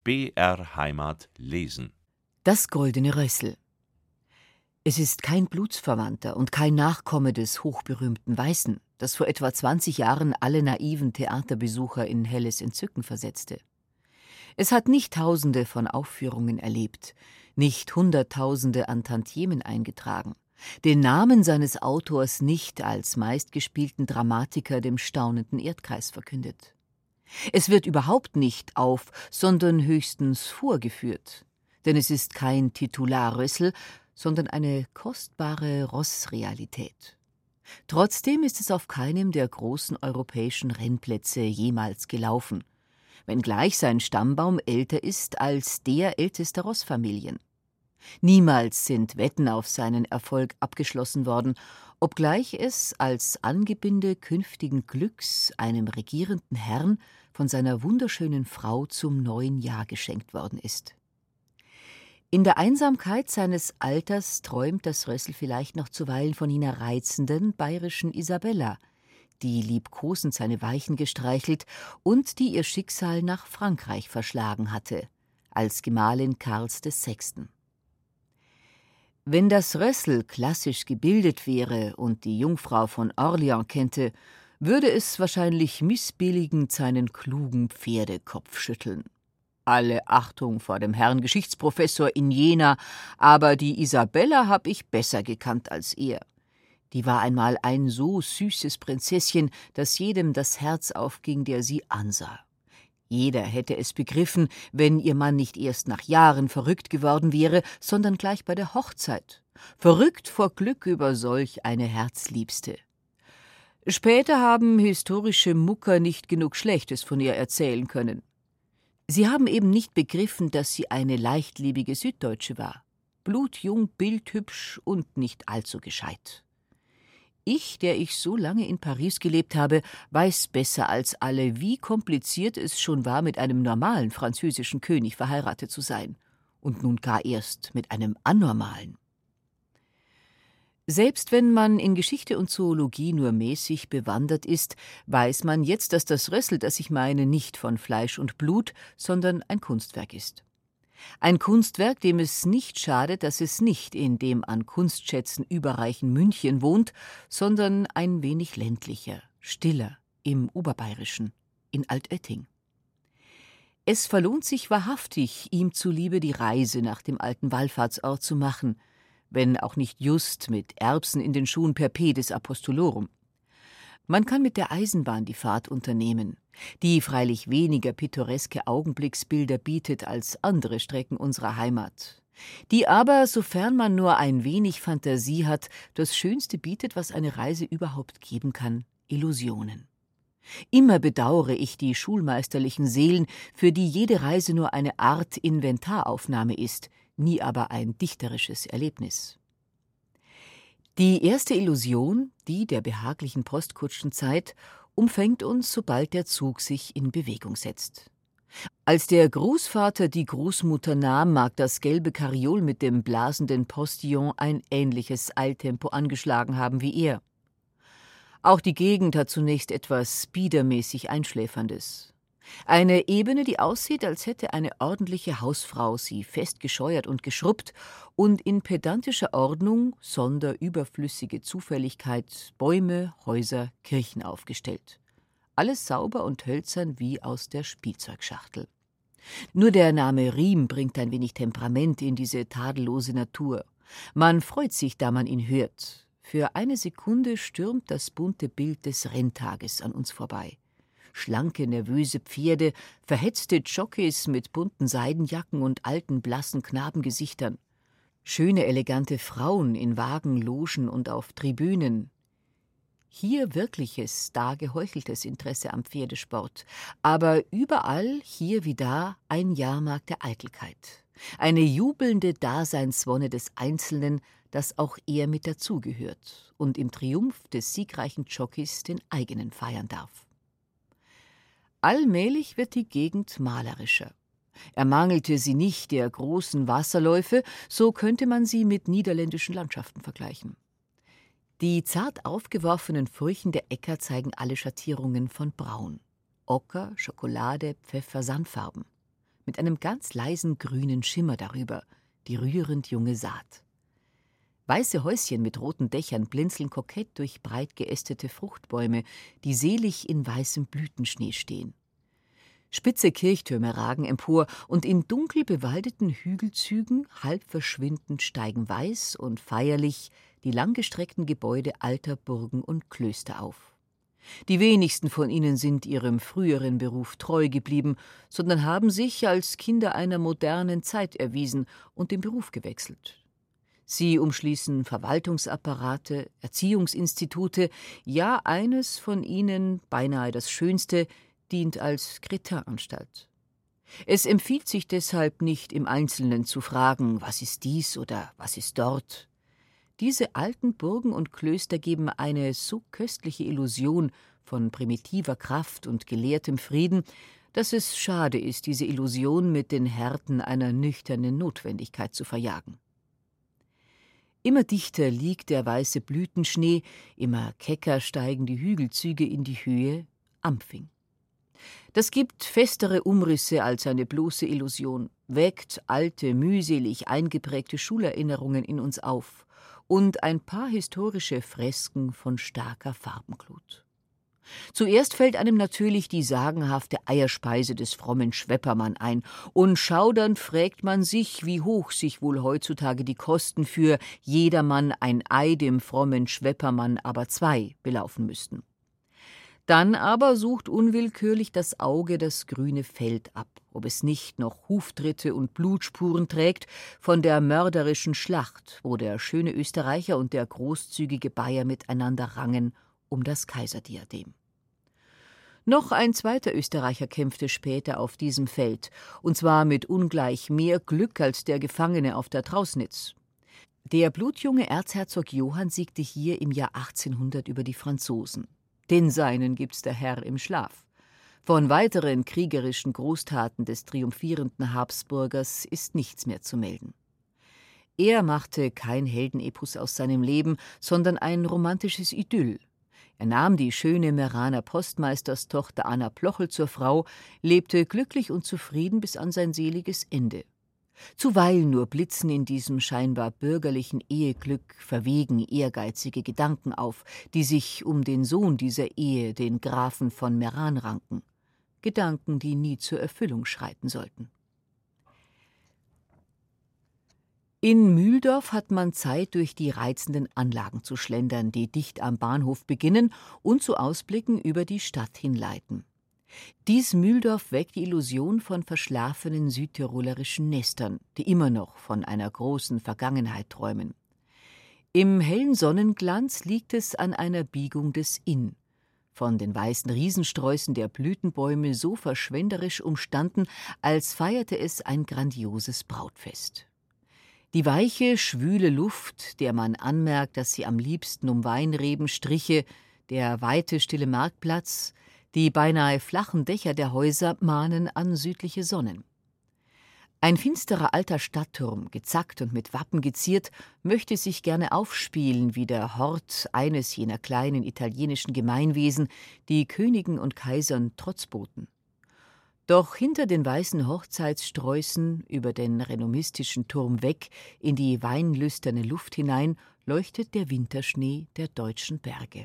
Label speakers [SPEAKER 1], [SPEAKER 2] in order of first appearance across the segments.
[SPEAKER 1] BR Heimat lesen.
[SPEAKER 2] Das goldene Rössel. Es ist kein Blutsverwandter und kein Nachkomme des hochberühmten Weißen, das vor etwa 20 Jahren alle naiven Theaterbesucher in helles Entzücken versetzte. Es hat nicht Tausende von Aufführungen erlebt, nicht Hunderttausende an Tantiemen eingetragen, den Namen seines Autors nicht als meistgespielten Dramatiker dem staunenden Erdkreis verkündet. Es wird überhaupt nicht auf, sondern höchstens vorgeführt, denn es ist kein Titularrössel, sondern eine kostbare Rossrealität. Trotzdem ist es auf keinem der großen europäischen Rennplätze jemals gelaufen, wenngleich sein Stammbaum älter ist als der ältester Rossfamilien. Niemals sind Wetten auf seinen Erfolg abgeschlossen worden, obgleich es als Angebinde künftigen Glücks einem regierenden Herrn von seiner wunderschönen Frau zum neuen Jahr geschenkt worden ist. In der Einsamkeit seines Alters träumt das Rössel vielleicht noch zuweilen von jener reizenden bayerischen Isabella, die liebkosend seine Weichen gestreichelt und die ihr Schicksal nach Frankreich verschlagen hatte, als Gemahlin Karls VI. Wenn das Rössel klassisch gebildet wäre und die Jungfrau von Orleans kennte, würde es wahrscheinlich missbilligend seinen klugen Pferdekopf schütteln. Alle Achtung vor dem Herrn Geschichtsprofessor in Jena, aber die Isabella hab ich besser gekannt als er. Die war einmal ein so süßes Prinzesschen, dass jedem das Herz aufging, der sie ansah. Jeder hätte es begriffen, wenn ihr Mann nicht erst nach Jahren verrückt geworden wäre, sondern gleich bei der Hochzeit. Verrückt vor Glück über solch eine Herzliebste. Später haben historische Mucker nicht genug Schlechtes von ihr erzählen können. Sie haben eben nicht begriffen, dass sie eine leichtliebige Süddeutsche war. Blutjung, bildhübsch und nicht allzu gescheit. Ich, der ich so lange in Paris gelebt habe, weiß besser als alle, wie kompliziert es schon war, mit einem normalen französischen König verheiratet zu sein. Und nun gar erst mit einem anormalen. Selbst wenn man in Geschichte und Zoologie nur mäßig bewandert ist, weiß man jetzt, dass das Rössel, das ich meine, nicht von Fleisch und Blut, sondern ein Kunstwerk ist. Ein Kunstwerk, dem es nicht schadet, dass es nicht in dem an Kunstschätzen überreichen München wohnt, sondern ein wenig ländlicher, stiller, im Oberbayerischen, in Altötting. Es verlohnt sich wahrhaftig, ihm zuliebe die Reise nach dem alten Wallfahrtsort zu machen, wenn auch nicht just mit Erbsen in den Schuhen per Pedis Apostolorum. Man kann mit der Eisenbahn die Fahrt unternehmen, die freilich weniger pittoreske Augenblicksbilder bietet als andere Strecken unserer Heimat, die aber, sofern man nur ein wenig Fantasie hat, das Schönste bietet, was eine Reise überhaupt geben kann: Illusionen. Immer bedauere ich die schulmeisterlichen Seelen, für die jede Reise nur eine Art Inventaraufnahme ist, nie aber ein dichterisches Erlebnis. Die erste Illusion, die der behaglichen Postkutschenzeit, umfängt uns, sobald der Zug sich in Bewegung setzt. Als der Großvater die Großmutter nahm, mag das gelbe Kariol mit dem blasenden Postillon ein ähnliches Eiltempo angeschlagen haben wie er. Auch die Gegend hat zunächst etwas biedermäßig Einschläferndes. Eine Ebene, die aussieht, als hätte eine ordentliche Hausfrau sie fest gescheuert und geschrubbt und in pedantischer Ordnung, sonder überflüssige Zufälligkeit, Bäume, Häuser, Kirchen aufgestellt. Alles sauber und hölzern wie aus der Spielzeugschachtel. Nur der Name Riem bringt ein wenig Temperament in diese tadellose Natur. Man freut sich, da man ihn hört. Für eine Sekunde stürmt das bunte Bild des Renntages an uns vorbei. Schlanke, nervöse Pferde, verhetzte Jockeys mit bunten Seidenjacken und alten, blassen Knabengesichtern. Schöne, elegante Frauen in Wagen, Logen und auf Tribünen. Hier wirkliches, da geheucheltes Interesse am Pferdesport. Aber überall, hier wie da, ein Jahrmarkt der Eitelkeit. Eine jubelnde Daseinswonne des Einzelnen, das auch er mit dazugehört und im Triumph des siegreichen Jockeys den eigenen feiern darf. Allmählich wird die Gegend malerischer. Ermangelte sie nicht der großen Wasserläufe, so könnte man sie mit niederländischen Landschaften vergleichen. Die zart aufgeworfenen Furchen der Äcker zeigen alle Schattierungen von Braun. Ocker, Schokolade, Pfeffer, Sandfarben. mit einem ganz leisen grünen Schimmer darüber, die rührend junge Saat. Weiße Häuschen mit roten Dächern blinzeln kokett durch breit geästete Fruchtbäume, die selig in weißem Blütenschnee stehen. Spitze Kirchtürme ragen empor, und in dunkel bewaldeten Hügelzügen, halb verschwindend, steigen weiß und feierlich die langgestreckten Gebäude alter Burgen und Klöster auf. Die wenigsten von ihnen sind ihrem früheren Beruf treu geblieben, sondern haben sich als Kinder einer modernen Zeit erwiesen und den Beruf gewechselt. Sie umschließen Verwaltungsapparate, Erziehungsinstitute, ja, eines von ihnen, beinahe das schönste, dient als Kretin-Anstalt. Es empfiehlt sich deshalb nicht, im Einzelnen zu fragen, was ist dies oder was ist dort. Diese alten Burgen und Klöster geben eine so köstliche Illusion von primitiver Kraft und gelehrtem Frieden, dass es schade ist, diese Illusion mit den Härten einer nüchternen Notwendigkeit zu verjagen. Immer dichter liegt der weiße Blütenschnee, immer kecker steigen die Hügelzüge in die Höhe, Ampfing. Das gibt festere Umrisse als eine bloße Illusion, weckt alte, mühselig eingeprägte Schulerinnerungen in uns auf und ein paar historische Fresken von starker Farbenglut. Zuerst fällt einem natürlich die sagenhafte Eierspeise des frommen Schweppermann ein, und schaudernd fragt man sich, wie hoch sich wohl heutzutage die Kosten für jedermann ein Ei, dem frommen Schweppermann aber 2 belaufen müssten. Dann aber sucht unwillkürlich das Auge das grüne Feld ab, ob es nicht noch Huftritte und Blutspuren trägt von der mörderischen Schlacht, wo der schöne Österreicher und der großzügige Bayer miteinander rangen um das Kaiserdiadem. Noch ein zweiter Österreicher kämpfte später auf diesem Feld, und zwar mit ungleich mehr Glück als der Gefangene auf der Trausnitz. Der blutjunge Erzherzog Johann siegte hier im Jahr 1800 über die Franzosen. Den seinen gibt's der Herr im Schlaf. Von weiteren kriegerischen Großtaten des triumphierenden Habsburgers ist nichts mehr zu melden. Er machte kein Heldenepos aus seinem Leben, sondern ein romantisches Idyll. Er nahm die schöne Meraner Postmeisterstochter Anna Plochel zur Frau, lebte glücklich und zufrieden bis an sein seliges Ende. Zuweilen nur blitzen in diesem scheinbar bürgerlichen Eheglück verwegen ehrgeizige Gedanken auf, die sich um den Sohn dieser Ehe, den Grafen von Meran, ranken. Gedanken, die nie zur Erfüllung schreiten sollten. In Mühldorf hat man Zeit, durch die reizenden Anlagen zu schlendern, die dicht am Bahnhof beginnen und zu Ausblicken über die Stadt hinleiten. Dies Mühldorf weckt die Illusion von verschlafenen südtirolerischen Nestern, die immer noch von einer großen Vergangenheit träumen. Im hellen Sonnenglanz liegt es an einer Biegung des Inn, von den weißen Riesensträußen der Blütenbäume so verschwenderisch umstanden, als feierte es ein grandioses Brautfest. Die weiche, schwüle Luft, der man anmerkt, dass sie am liebsten um Weinreben striche, der weite, stille Marktplatz, die beinahe flachen Dächer der Häuser mahnen an südliche Sonnen. Ein finsterer alter Stadtturm, gezackt und mit Wappen geziert, möchte sich gerne aufspielen wie der Hort eines jener kleinen italienischen Gemeinwesen, die Königen und Kaisern Trotz boten. Doch hinter den weißen Hochzeitssträußen, über den renommistischen Turm weg, in die weinlüsterne Luft hinein, leuchtet der Winterschnee der deutschen Berge.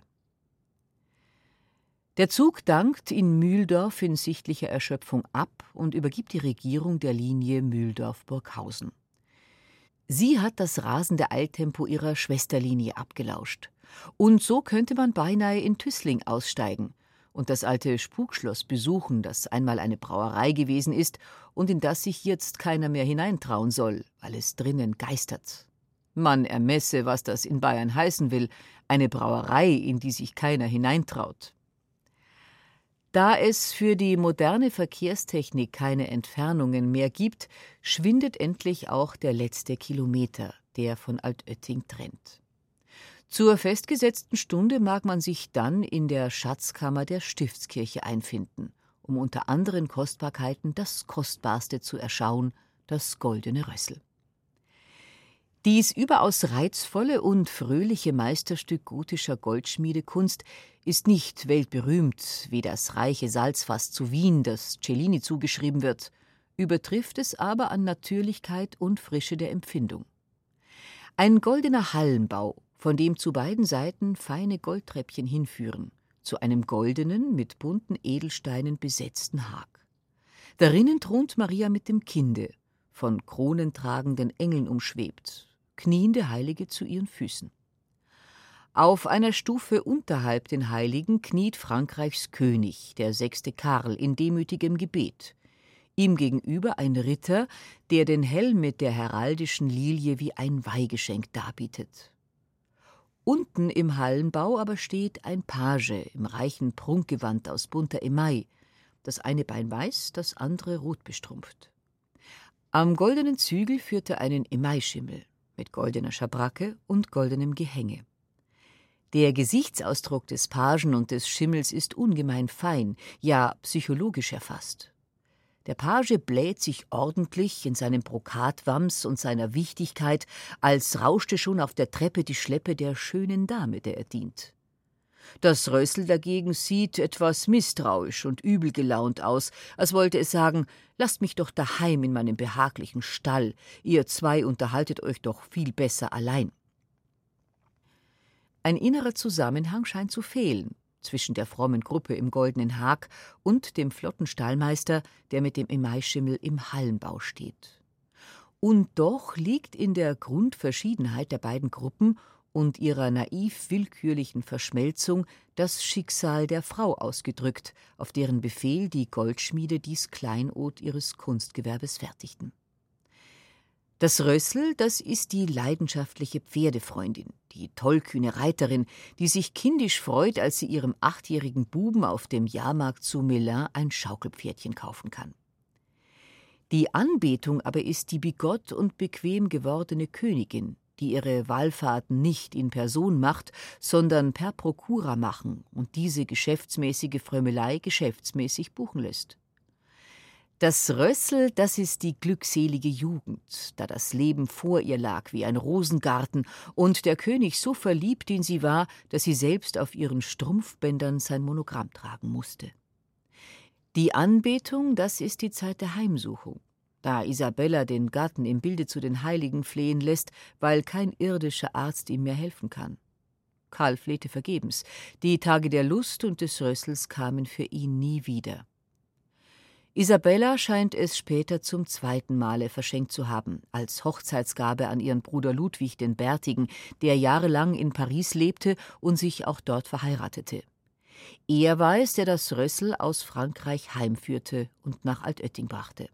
[SPEAKER 2] Der Zug dankt in Mühldorf in sichtlicher Erschöpfung ab und übergibt die Regierung der Linie Mühldorf-Burghausen. Sie hat das rasende Eiltempo ihrer Schwesterlinie abgelauscht. Und so könnte man beinahe in Tüßling aussteigen und das alte Spukschloss besuchen, das einmal eine Brauerei gewesen ist und in das sich jetzt keiner mehr hineintrauen soll, weil es drinnen geistert. Man ermesse, was das in Bayern heißen will, eine Brauerei, in die sich keiner hineintraut. Da es für die moderne Verkehrstechnik keine Entfernungen mehr gibt, schwindet endlich auch der letzte Kilometer, der von Altötting trennt. Zur festgesetzten Stunde mag man sich dann in der Schatzkammer der Stiftskirche einfinden, um unter anderen Kostbarkeiten das Kostbarste zu erschauen, das goldene Rössel. Dies überaus reizvolle und fröhliche Meisterstück gotischer Goldschmiedekunst ist nicht weltberühmt wie das reiche Salzfass zu Wien, das Cellini zugeschrieben wird. übertrifft es aber an Natürlichkeit und Frische der Empfindung. Ein goldener Hallenbau, von dem zu beiden Seiten feine Goldtreppchen hinführen, zu einem goldenen, mit bunten Edelsteinen besetzten Hag. Darinnen thront Maria mit dem Kinde, von kronentragenden Engeln umschwebt, kniende Heilige zu ihren Füßen. Auf einer Stufe unterhalb den Heiligen kniet Frankreichs König, der 6. Karl, in demütigem Gebet. Ihm gegenüber ein Ritter, der den Helm mit der heraldischen Lilie wie ein Weihgeschenk darbietet. Unten im Hallenbau aber steht ein Page im reichen Prunkgewand aus bunter Emaille, das eine Bein weiß, das andere rot bestrumpft. Am goldenen Zügel führt er einen Emailleschimmel mit goldener Schabracke und goldenem Gehänge. Der Gesichtsausdruck des Pagen und des Schimmels ist ungemein fein, ja psychologisch erfasst. Der Page bläht sich ordentlich in seinem Brokatwams und seiner Wichtigkeit, als rauschte schon auf der Treppe die Schleppe der schönen Dame, der er dient. Das Rössel dagegen sieht etwas misstrauisch und übel gelaunt aus, als wollte es sagen: »Lasst mich doch daheim in meinem behaglichen Stall, ihr zwei unterhaltet euch doch viel besser allein.« Ein innerer Zusammenhang scheint zu fehlen zwischen der frommen Gruppe im goldenen Hag und dem flotten Stallmeister, der mit dem Emailleschimmel im Hallenbau steht. Und doch liegt in der Grundverschiedenheit der beiden Gruppen und ihrer naiv willkürlichen Verschmelzung das Schicksal der Frau ausgedrückt, auf deren Befehl die Goldschmiede dies Kleinod ihres Kunstgewerbes fertigten. Das Rössel, das ist die leidenschaftliche Pferdefreundin, die tollkühne Reiterin, die sich kindisch freut, als sie ihrem 8-jährigen Buben auf dem Jahrmarkt zu Melun ein Schaukelpferdchen kaufen kann. Die Anbetung aber ist die bigott und bequem gewordene Königin, die ihre Wallfahrten nicht in Person macht, sondern per Prokura machen und diese geschäftsmäßige Frömmelei geschäftsmäßig buchen lässt. Das Rössel, das ist die glückselige Jugend, da das Leben vor ihr lag wie ein Rosengarten und der König so verliebt in sie war, dass sie selbst auf ihren Strumpfbändern sein Monogramm tragen musste. Die Anbetung, das ist die Zeit der Heimsuchung, da Isabella den Gatten im Bilde zu den Heiligen flehen lässt, weil kein irdischer Arzt ihm mehr helfen kann. Karl flehte vergebens, die Tage der Lust und des Rössels kamen für ihn nie wieder. Isabella scheint es später zum 2. Male verschenkt zu haben, als Hochzeitsgabe an ihren Bruder Ludwig den Bärtigen, der jahrelang in Paris lebte und sich auch dort verheiratete. Er war es, der das Rössel aus Frankreich heimführte und nach Altötting brachte.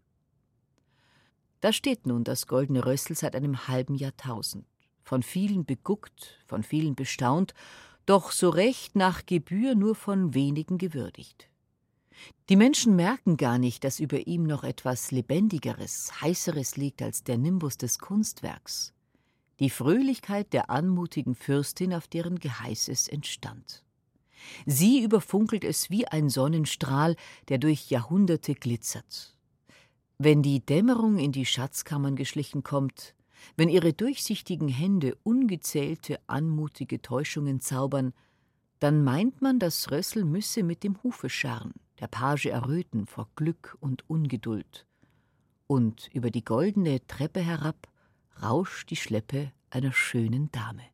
[SPEAKER 2] Da steht nun das goldene Rössel seit einem halben Jahrtausend, von vielen beguckt, von vielen bestaunt, doch so recht nach Gebühr nur von wenigen gewürdigt. Die Menschen merken gar nicht, dass über ihm noch etwas Lebendigeres, Heißeres liegt als der Nimbus des Kunstwerks, die Fröhlichkeit der anmutigen Fürstin, auf deren Geheiß es entstand. Sie überfunkelt es wie ein Sonnenstrahl, der durch Jahrhunderte glitzert. Wenn die Dämmerung in die Schatzkammern geschlichen kommt, wenn ihre durchsichtigen Hände ungezählte, anmutige Täuschungen zaubern, dann meint man, das Rössel müsse mit dem Hufe scharren, der Page erröten vor Glück und Ungeduld. Und über die goldene Treppe herab rauscht die Schleppe einer schönen Dame.